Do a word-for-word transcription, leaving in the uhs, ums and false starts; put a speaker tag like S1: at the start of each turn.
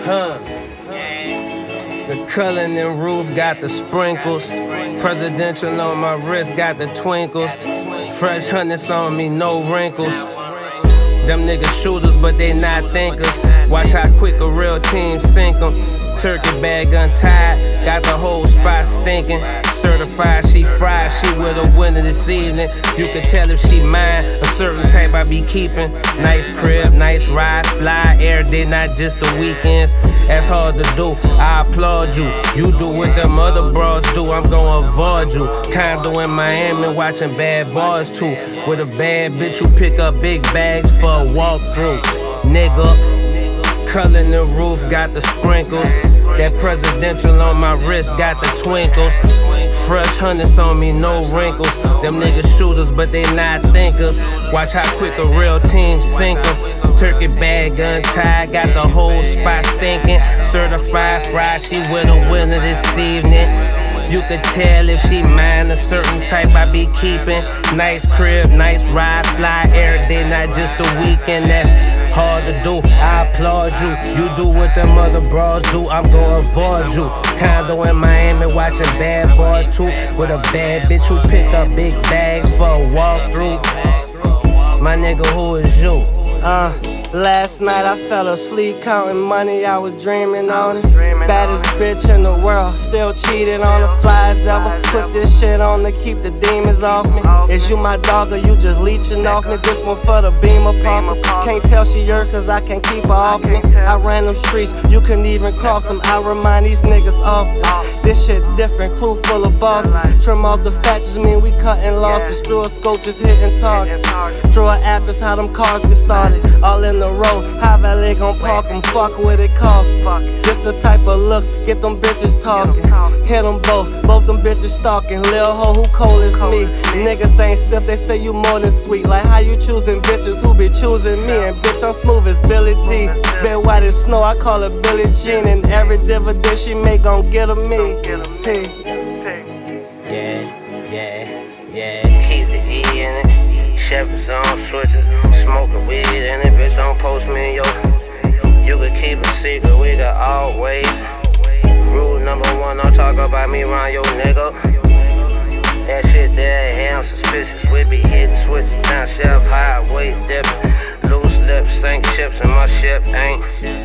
S1: Huh. The Cullinan roof got the sprinkles. Presidential on my wrist got the twinkles. Fresh hundreds on me, no wrinkles. Them niggas shooters, but they not thinkers. Watch how quick a real team sink 'em. Turkey bag untied, got the whole spot stinking. Certified she fried, she with a winner this evening. You can tell if she mine, a certain type I be keeping. Nice crib, nice ride, fly every day, not just the weekends. That's hard to do, I applaud you. You do what them other broads do, I'm gonna avoid you. Condo in Miami, watching bad bars too. With a bad bitch who pick up big bags for a walkthrough. Nigga, Cullinan roof got the sprinkles. That presidential on my wrist got the twinkles. Fresh hundreds on me, no wrinkles. Them niggas shooters, but they not thinkers. Watch how quick a real team sink 'em. Turkey bag untied, got the whole spot stinking. Certified fried, she with a winner this evening. You could tell if she mine, a certain type I be keeping. Nice crib, nice ride, fly every day, not just the weekend. That's hard to do, I applaud you. You do what them other bros do, I'm gonna avoid you. Condo in Miami, watching bad boys too. With a bad bitch who pick up big bags for a walkthrough. My nigga, who is you?
S2: Uh, last night I fell asleep counting money, I was dreaming on it. Baddest bitch in the world, still cheating on the flies ever. Put this shit on to keep the demons off me. Is you my dog or you just leeching off me? This one for the Beamer poppers. Can't tell she yours cause I can't keep her off me. I ran them streets, you couldn't even cross them. I remind these niggas often. This shit different, crew full of bosses. Trim off the fat just mean we cutting losses. Drew a scope just hitting targets. Drew an app is how them cars get started. All in the road, high valet gon' park them. Fuck what it cost. This the type of looks, get them bitches talking. Hit them both, both them bitches stalking. Lil' ho, who cold as me? Niggas ain't stiff, they say you more than sweet. Like how you choosing bitches who be choosing me? And bitch, I'm smooth as Billy D. Been white as snow, I call her Billie Jean. And every dividend she make gon' get her me. Hey.
S1: Yeah, yeah, yeah. Keep the E in it. Chevys on switches, smoking weed in it. Bitch, don't post me in your. You could keep a secret, we got always. Rule number one, don't talk about me around your nigga. That shit there, hey, I'm suspicious. We be hitting switches, down shelf, high weight dipping. Loose lips, sink ships, and my ship ain't.